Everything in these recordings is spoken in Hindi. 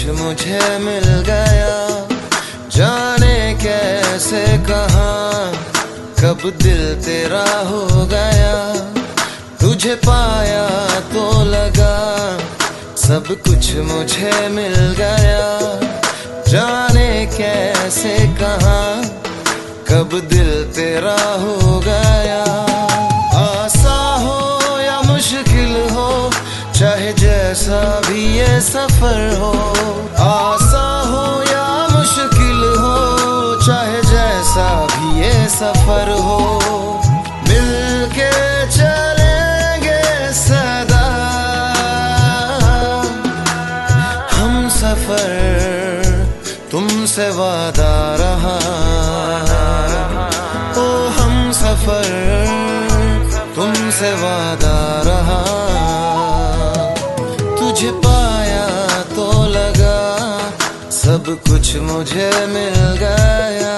मुझे मिल गया, जाने कैसे कहाँ कब दिल तेरा हो गया। तुझे पाया तो लगा सब कुछ मुझे मिल गया, जाने कैसे कहाँ कब दिल तेरा हो गया। आसा हो या मुश्किल हो, चाहे जैसा भी ये सफर हो। आसा हो या मुश्किल हो, चाहे जैसा भी ये सफर हो। मिलके चलेंगे सदा हम सफर, तुमसे वादा रहा। ओ हम सफर, तुमसे वादा रहा। तुझे पाया तो लगा सब कुछ मुझे मिल गया।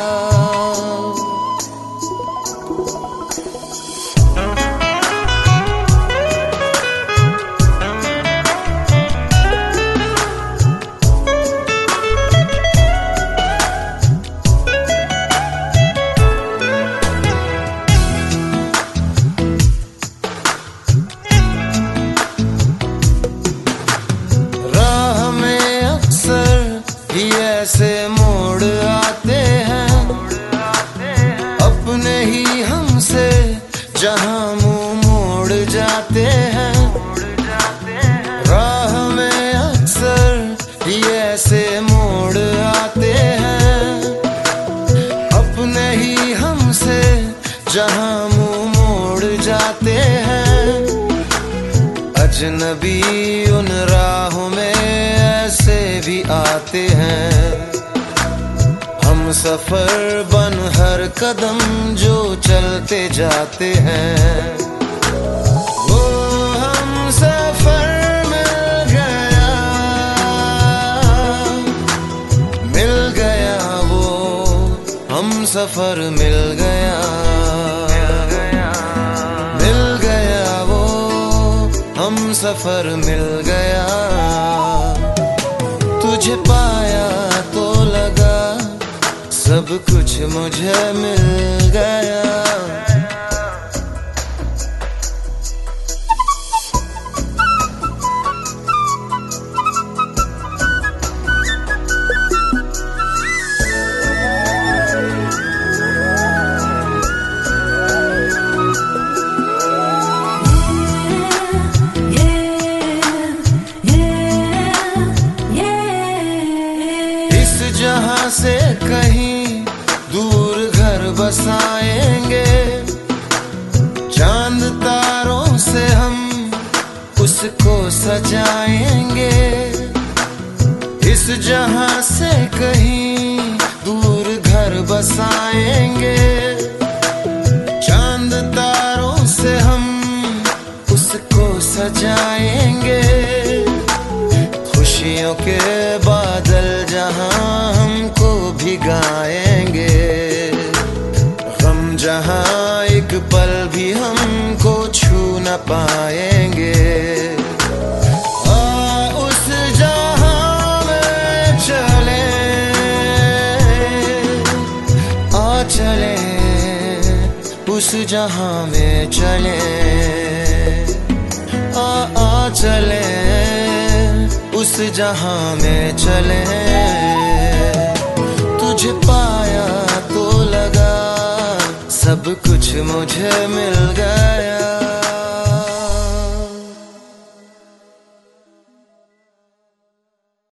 ऐसे मोड़ आते हैं अपने ही हमसे, जहां मुंह मोड़ जाते हैं। राह में अक्सर ही ऐसे मोड़ आते हैं अपने ही हमसे, जहां मुंह मोड़ जाते हैं। अजनबी उन राहों में ऐसे भी आते हैं, हम सफर बन हर कदम जो चलते जाते हैं। वो हम सफर मिल गया वो हम सफर मिल गया, मिल गया वो हम सफर मिल गया। तुझे पाया तो लगा सब कुछ मुझे मिल गया। जहां से कहीं दूर घर बसाएंगे, चांद तारों से हम उसको सजाएंगे। इस जहां से कहीं दूर घर बसाएंगे, चांद तारों से हम उसको सजाएंगे। खुशियों के बादल जहां हमको भिगाएंगे, गम जहां एक पल भी हमको छू न पाएंगे। उस जहां में चले, चले उस जहां में चले, चले उस जहां में चले। तुझे पाया तो लगा सब कुछ मुझे मिल गया।